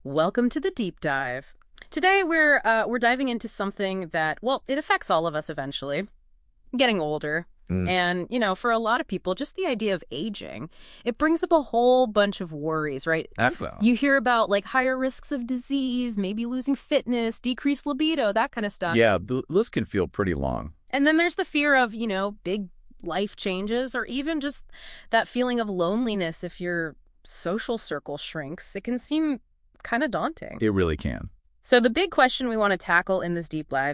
Welcome to the deep dive. Today we're diving into something that, well, it affects all of us eventually. Getting older. And, for a lot of people, just the idea of aging, it brings up a whole bunch of worries, right? Well, You hear about like higher risks of disease, maybe losing fitness, decreased libido, that kind of stuff. yeah, the list can feel pretty long. And then there's the fear of, big life changes or even just that feeling of loneliness if your social circle shrinks. It can seem kind of daunting. It really can. So the big question we want to tackle in this deep dive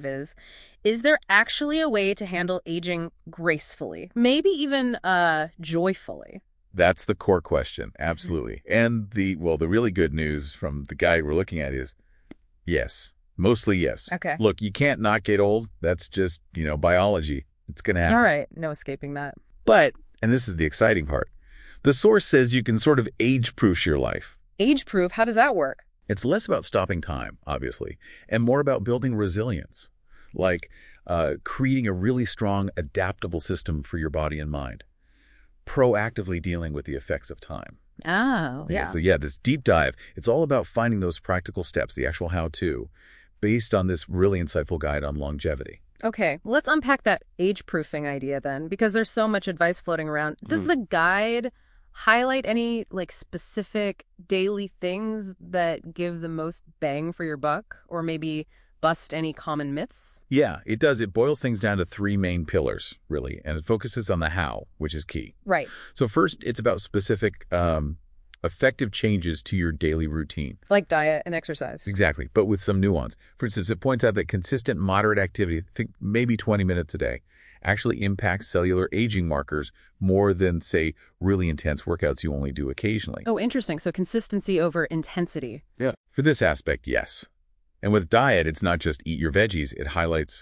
is there actually a way to handle aging gracefully? Maybe even joyfully? That's the core question, absolutely. And the really good news from the guide we're looking at is yes, mostly yes. Okay. Look, you can't not get old. That's just, biology. It's going to happen. All right. No escaping that. But, and this is the exciting part, the source says you can sort of age-proof your life. Age-proof? How does that work? It's less about stopping time, obviously, and more about building resilience, like creating a really strong, adaptable system for your body and mind, proactively dealing with the effects of time. Oh, yeah. So, this deep dive, it's all about finding those practical steps, the actual how-to, based on this really insightful guide on longevity. Okay, let's unpack that age-proofing idea then, because there's so much advice floating around. Does the guide highlight any specific daily things that give the most bang for your buck, or maybe bust any common myths? Yeah, it does. It boils things down to three main pillars, really, and it focuses on the how, which is key. Right. So first, it's about specific, effective changes to your daily routine. Like diet and exercise. Exactly, but with some nuance. For instance, it points out that consistent, moderate activity, think maybe 20 minutes a day, actually impacts cellular aging markers more than, say, really intense workouts you only do occasionally. Oh, interesting. So consistency over intensity. Yeah. For this aspect, yes. And with diet, it's not just eat your veggies. It highlights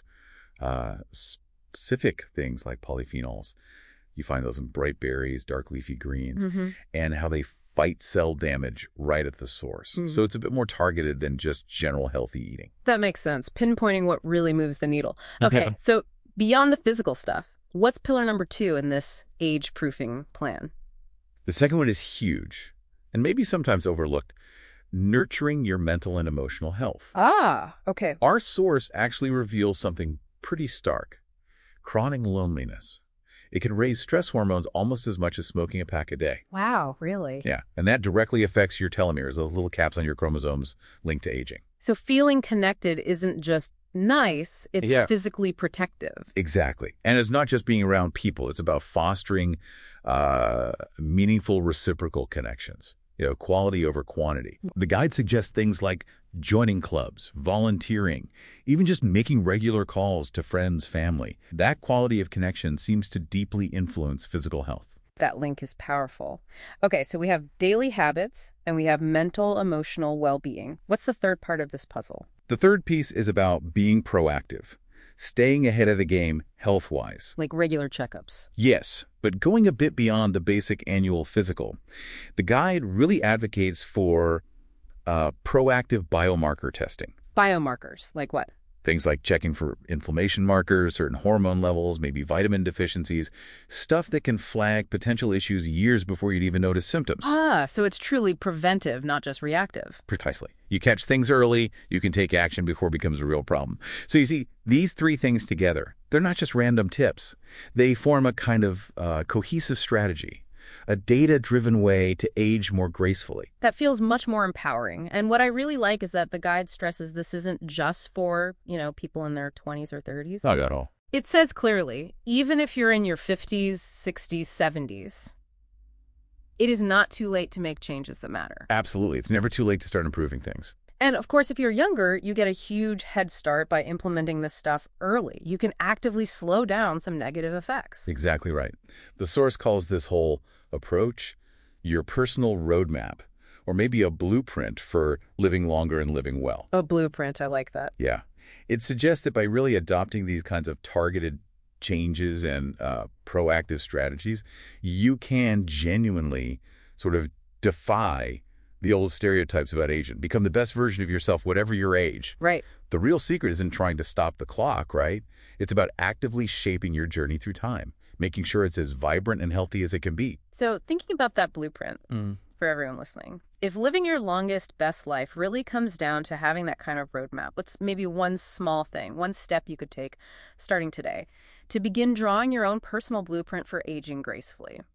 specific things like polyphenols. You find those in bright berries, dark leafy greens, and how they fight cell damage right at the source. So it's a bit more targeted than just general healthy eating. That makes sense. Pinpointing what really moves the needle. Okay, so beyond the physical stuff, what's pillar number 2 in this age-proofing plan? The second one is huge, and maybe sometimes overlooked, nurturing your mental and emotional health. Ah, okay. Our source actually reveals something pretty stark: chronic loneliness. It can raise stress hormones almost as much as smoking a pack a day. Wow, really? Yeah, and that directly affects your telomeres, those little caps on your chromosomes linked to aging. So feeling connected isn't just nice, it's physically protective. Exactly. And it's not just being around people. It's about fostering meaningful reciprocal connections, quality over quantity. The guide suggests things like joining clubs, volunteering, even just making regular calls to friends, family. That quality of connection seems to deeply influence physical health. That link is powerful. Okay, so we have daily habits and we have mental, emotional well-being. What's the third part of this puzzle? The third piece is about being proactive, staying ahead of the game health-wise. Like regular checkups. Yes, but going a bit beyond the basic annual physical. The guide really advocates for proactive biomarker testing. Biomarkers, like what? Things like checking for inflammation markers, certain hormone levels, maybe vitamin deficiencies, stuff that can flag potential issues years before you'd even notice symptoms. Ah, so it's truly preventive, not just reactive. Precisely. You catch things early, you can take action before it becomes a real problem. So you see, these three things together, they're not just random tips. They form a kind of cohesive strategy, a data-driven way to age more gracefully. That feels much more empowering. And what I really like is that the guide stresses this isn't just for, people in their 20s or 30s. Not at all. It says clearly, even if you're in your 50s, 60s, 70s, it is not too late to make changes that matter. Absolutely. It's never too late to start improving things. And of course, if you're younger, you get a huge head start by implementing this stuff early. You can actively slow down some negative effects. Exactly right. The source calls this whole approach your personal roadmap, or maybe a blueprint for living longer and living well. A blueprint, I like that. Yeah. It suggests that by really adopting these kinds of targeted changes and proactive strategies, you can genuinely sort of defy the old stereotypes about aging, become the best version of yourself, whatever your age. Right. The real secret isn't trying to stop the clock, right? It's about actively shaping your journey through time, making sure it's as vibrant and healthy as it can be. So thinking about that blueprint for everyone listening, If living your longest, best life really comes down to having that kind of roadmap, what's maybe one small thing, one step you could take starting today to begin drawing your own personal blueprint for aging gracefully?